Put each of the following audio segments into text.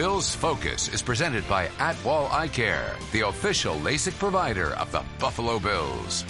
Bills Focus is presented by Atwall Eye Care, the official LASIK provider of the Buffalo Bills.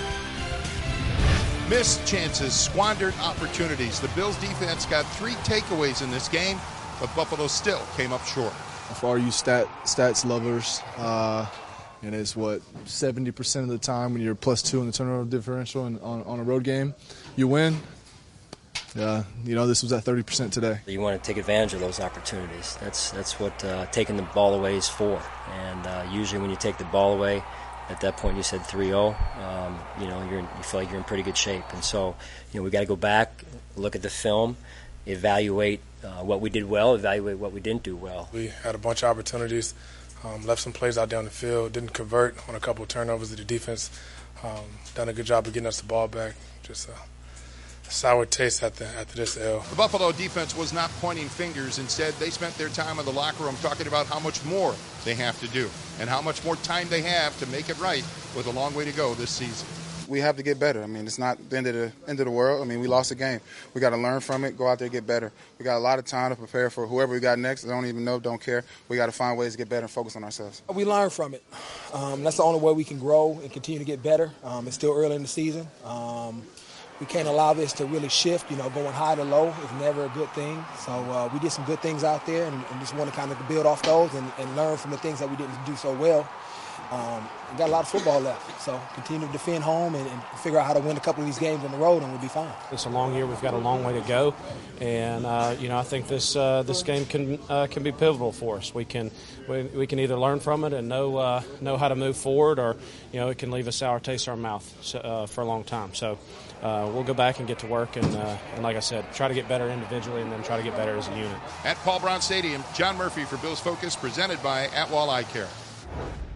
Missed chances, squandered opportunities. The Bills defense got 3 takeaways in this game, but Buffalo still came up short. For all you stats lovers, and it's 70% of the time when you're +2 in the turnover differential and on a road game, you win. This was at 30% today. You want to take advantage of those opportunities. That's what taking the ball away is for. And usually when you take the ball away, at that point you said 3-0, you feel like you're in pretty good shape. And so, we got to go back, look at the film, evaluate what we did well, evaluate what we didn't do well. We had a bunch of opportunities, left some plays out down the field, didn't convert on a couple of turnovers of the defense, done a good job of getting us the ball back. Just sour taste after this L. The Buffalo defense was not pointing fingers. Instead, they spent their time in the locker room talking about how much more they have to do and how much more time they have to make it right with a long way to go this season. We have to get better. It's not the end of the world. We lost a game. We got to learn from it, go out there, get better. We got a lot of time to prepare for whoever we got next. I don't even know, don't care. We got to find ways to get better and focus on ourselves. We learn from it. That's the only way we can grow and continue to get better. It's still early in the season. We can't allow this to really shift. Going high to low is never a good thing. So we did some good things out there and just want to kind of build off those and learn from the things that we didn't do so well. We got a lot of football left, so continue to defend home and figure out how to win a couple of these games on the road, and we'll be fine. It's a long year. We've got a long way to go, and I think this game can be pivotal for us. We can either learn from it and know how to move forward, or it can leave a sour taste in our mouth for a long time. So we'll go back and get to work, and like I said, try to get better individually, and then try to get better as a unit. At Paul Brown Stadium, John Murphy for Bills Focus, presented by Atwall Eye Care.